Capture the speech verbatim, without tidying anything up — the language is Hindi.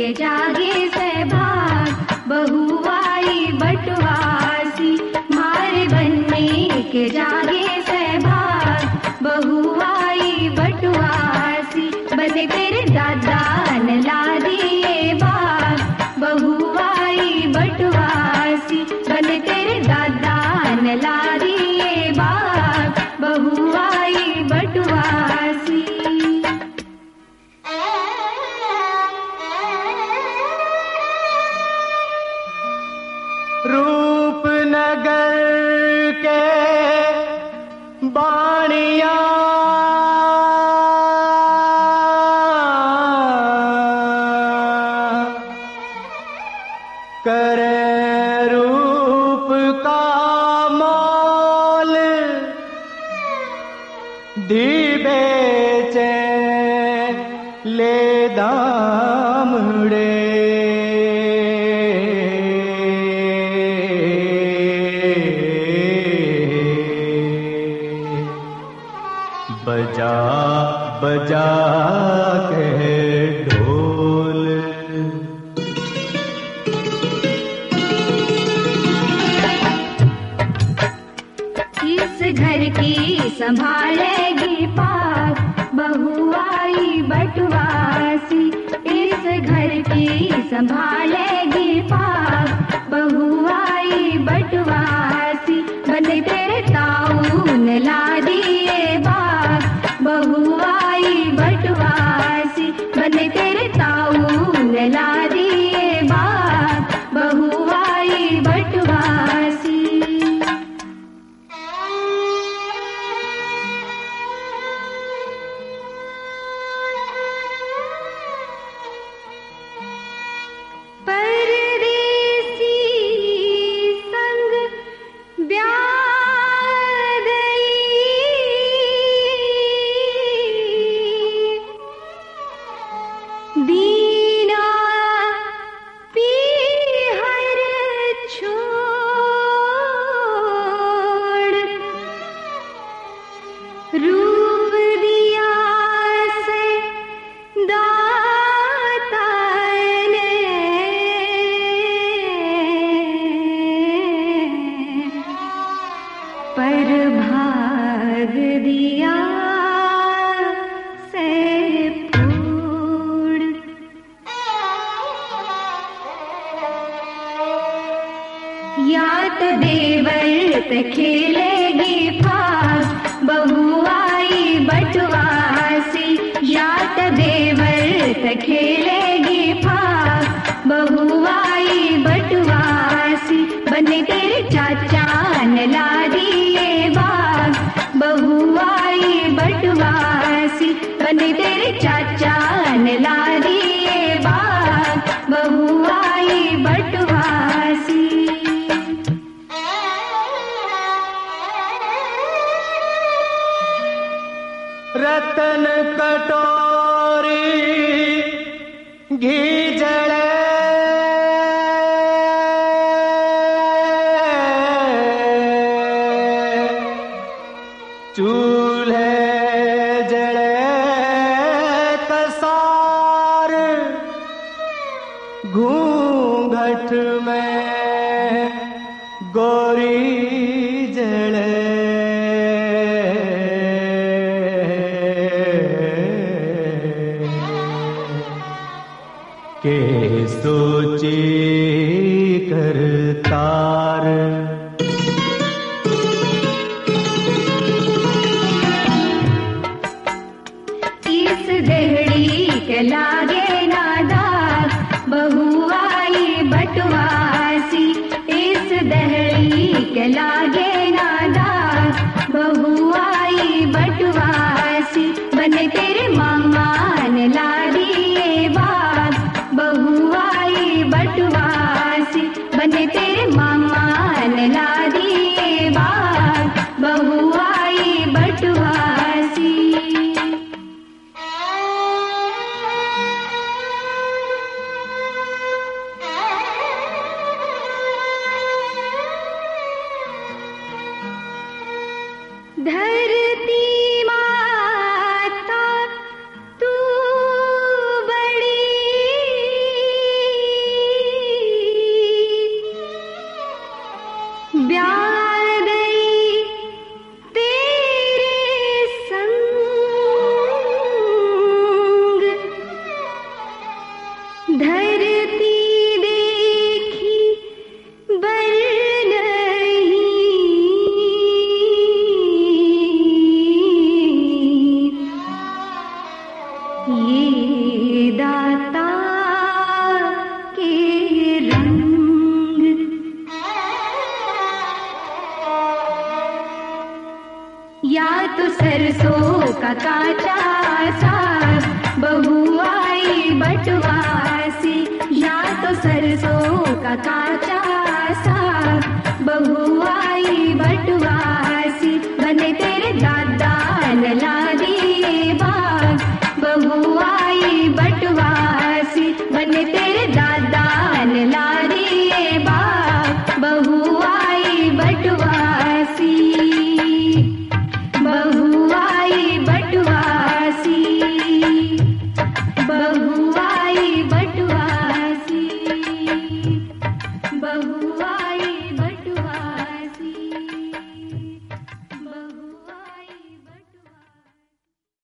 के जागे से भाग, बहू आई बटवासी। मारे बनने के जागे से भाग, बहू आई बटवासी। बने तेरे दादा न ला दिए बाग, बहू आई बटवासी। बने तेरे दादा न ला दिए बाग, बहू आई बटवासी। रूपनगर के बाणिया करे रूप का मोल, धी बेचे ले दामड़े। बजा बजा के ढोल, इस घर की संभालेगी पाक, बहू आई बटवासी। इस घर की संभालेगी पाक, बहू आई बटवासी। बने तेरे ताऊ न ला दिए बाग, बहू आई बटवासी। बने तेरे ताऊ न ला दिए बाग, बहू आई बटवासी। परदेसी संग ब्याह गई, दीना पीहर छोड़। रूप दिया से दाता ने, पर भाग दिया से फूड़। या तो देवर ते खेलेगी फाग, बहू आई बटवासी। या तो देवर ते खेलेगी फाग, बहू आई बटवासी। बने तेरे चाचा न ला दिए बाग, बहू आई बटवासी। बने तेरे चाचा न ला दिए बाग, बहू आई बटवासी। रतन कटोरी घी जले, चूल्हे जले कसार, घूंघट में गोरी जले। के सोची कर तार, इस देहड़ी के लागे ना दाग, बहू आई बटवासी। इस देहड़ी के लागे ना दाग, बहू आई बटवासी। बने तेरे मामा ने ला दिए बाग, बहू आई बटवासी। बने तेरे मामा ने ला दिए बाग, बहू आई बटवासी। धरती देखी बर नहीं, ये दाता के रंग। या तो सरसों का काचा साग, बहू आई बटवासी, या तो सरसों का काचा